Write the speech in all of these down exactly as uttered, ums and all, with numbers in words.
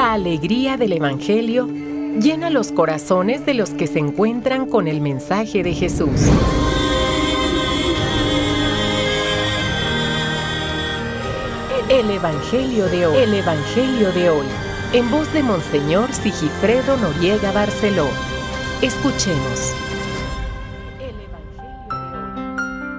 La alegría del Evangelio llena los corazones de los que se encuentran con el mensaje de Jesús. El Evangelio de hoy. El Evangelio de hoy. En voz de Monseñor Sigifredo Noriega Barceló. Escuchemos. El Evangelio de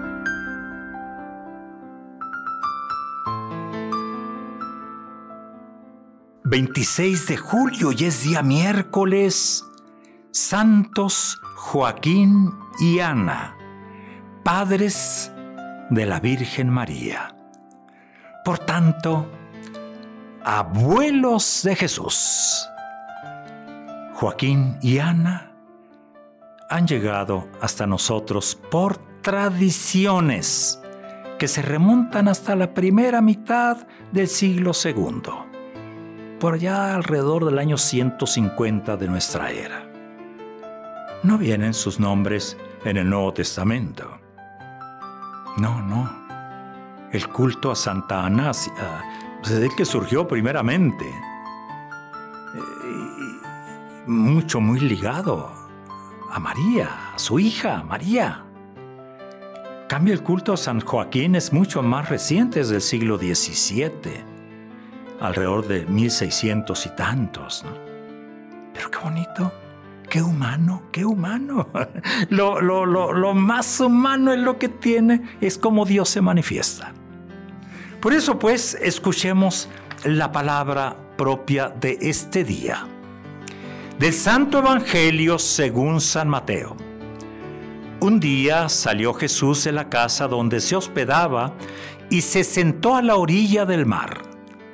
hoy. veintiséis de julio y es día miércoles. Santos Joaquín y Ana, padres de la Virgen María. Por tanto, abuelos de Jesús. Joaquín y Ana han llegado hasta nosotros por tradiciones que se remontan hasta la primera mitad del siglo segundo, por allá alrededor del año ciento cincuenta de nuestra era. No vienen sus nombres en el Nuevo Testamento. No, no. El culto a Santa Ana pues es el que surgió primeramente. Eh, mucho, muy ligado a María, a su hija, María. En cambio, el culto a San Joaquín es mucho más reciente, es del siglo diecisiete, alrededor de mil seiscientos y tantos, ¿no? Pero qué bonito, qué humano, qué humano. Lo, lo, lo, lo más humano es lo que tiene, es como Dios se manifiesta. Por eso, pues, escuchemos la palabra propia de este día. Del Santo Evangelio según San Mateo. Un día salió Jesús de la casa donde se hospedaba y se sentó a la orilla del mar.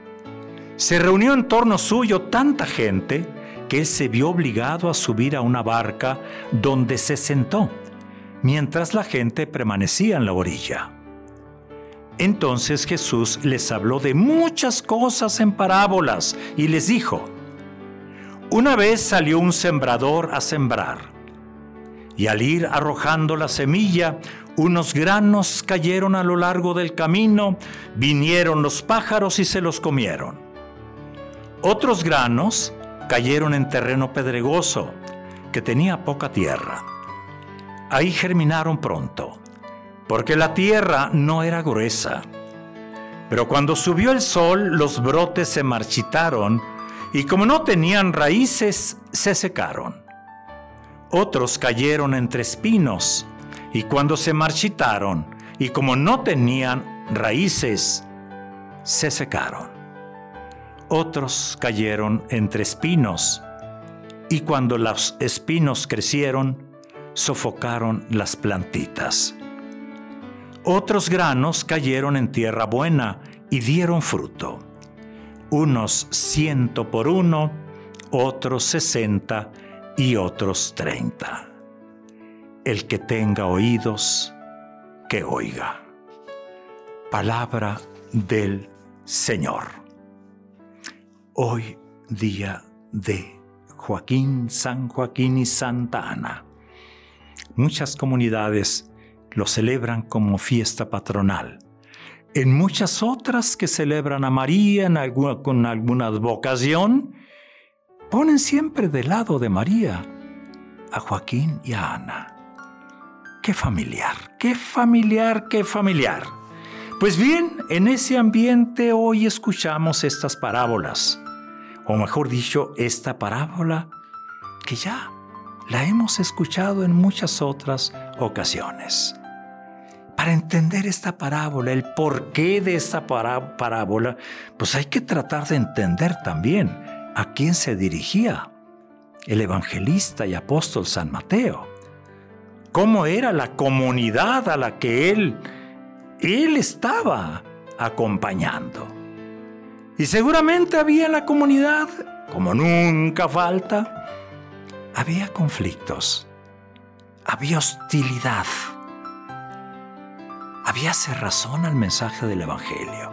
Se reunió en torno suyo tanta gente que él se vio obligado a subir a una barca donde se sentó, mientras la gente permanecía en la orilla. Entonces Jesús les habló de muchas cosas en parábolas y les dijo: Una vez salió un sembrador a sembrar, y al ir arrojando la semilla, unos granos cayeron a lo largo del camino, vinieron los pájaros y se los comieron. Otros granos cayeron en terreno pedregoso, que tenía poca tierra. Ahí germinaron pronto, porque la tierra no era gruesa. Pero cuando subió el sol, los brotes se marchitaron, y como no tenían raíces, se secaron. Otros cayeron entre espinos, y cuando se marchitaron, y como no tenían raíces, se secaron. Otros cayeron entre espinos, y cuando los espinos crecieron, sofocaron las plantitas. Otros granos cayeron en tierra buena y dieron fruto. Unos ciento por uno, otros sesenta y otros treinta. El que tenga oídos, que oiga. Palabra del Señor. Hoy día de Joaquín, San Joaquín y Santa Ana. Muchas comunidades lo celebran como fiesta patronal. En muchas otras que celebran a María en alguna, con alguna vocación, ponen siempre del lado de María a Joaquín y a Ana. ¡Qué familiar! ¡Qué familiar! ¡Qué familiar! Pues bien, en ese ambiente hoy escuchamos estas parábolas, o mejor dicho, esta parábola que ya la hemos escuchado en muchas otras ocasiones. Para entender esta parábola, el porqué de esta pará- parábola, pues hay que tratar de entender también a quién se dirigía el evangelista y apóstol San Mateo. Cómo era la comunidad a la que él, él estaba acompañando. Y seguramente había en la comunidad, como nunca falta, había conflictos, había hostilidad, había cerrazón al mensaje del Evangelio.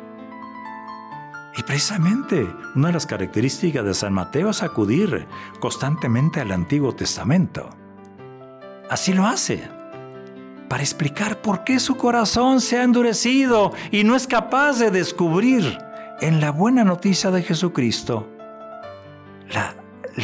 Y precisamente una de las características de San Mateo es acudir constantemente al Antiguo Testamento. Así lo hace, para explicar por qué su corazón se ha endurecido y no es capaz de descubrir en la buena noticia de Jesucristo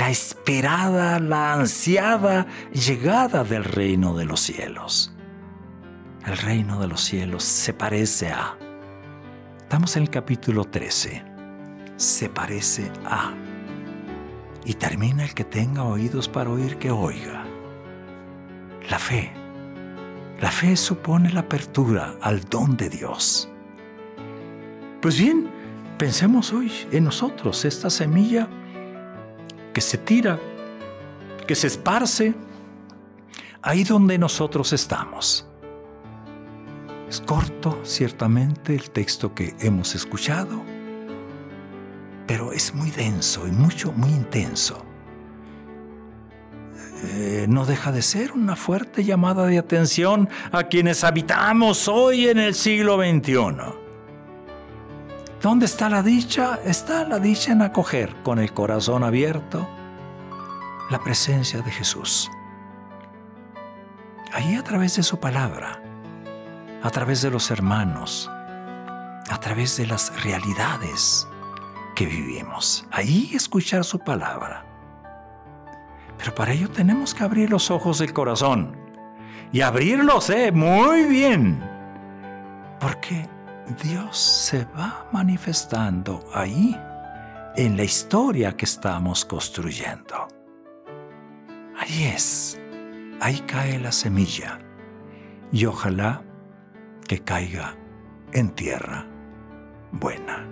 la esperada, la ansiada llegada del reino de los cielos. El reino de los cielos se parece a... Estamos en el capítulo trece. Se parece a... Y termina: el que tenga oídos para oír, que oiga. La fe. La fe supone la apertura al don de Dios. Pues bien, pensemos hoy en nosotros, esta semilla que se tira, que se esparce, ahí donde nosotros estamos. Es corto, ciertamente, el texto que hemos escuchado, pero es muy denso y mucho, muy intenso. Eh, no deja de ser una fuerte llamada de atención a quienes habitamos hoy en el siglo veintiuno. ¿Dónde está la dicha? Está la dicha en acoger con el corazón abierto la presencia de Jesús. Ahí, a través de su palabra, a través de los hermanos, a través de las realidades que vivimos. Ahí escuchar su palabra. Pero para ello tenemos que abrir los ojos del corazón. Y abrirlos, eh, muy bien. Porque Dios se va manifestando ahí, en la historia que estamos construyendo. Ahí es. Ahí cae la semilla. Y ojalá que caiga en tierra buena.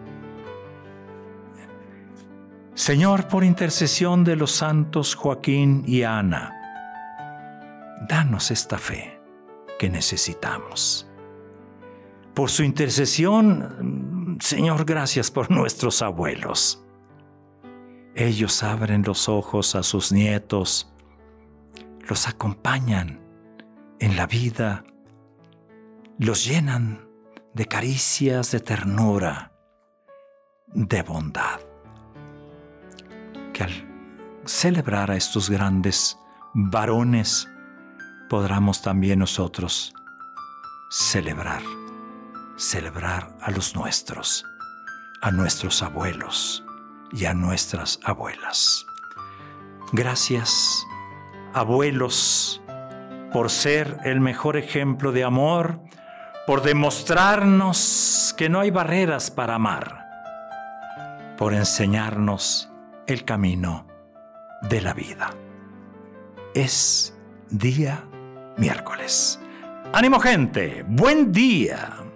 Señor, por intercesión de los santos Joaquín y Ana, danos esta fe que necesitamos. Por su intercesión, Señor, gracias por nuestros abuelos. Ellos abren los ojos a sus nietos, los acompañan en la vida, los llenan de caricias, de ternura, de bondad. Que al celebrar a estos grandes varones, podamos también nosotros celebrar, celebrar a los nuestros, a nuestros abuelos y a nuestras abuelas. Gracias, abuelos, por ser el mejor ejemplo de amor, por demostrarnos que no hay barreras para amar, por enseñarnos el camino de la vida. Es día miércoles. ¡Ánimo, gente! ¡Buen día!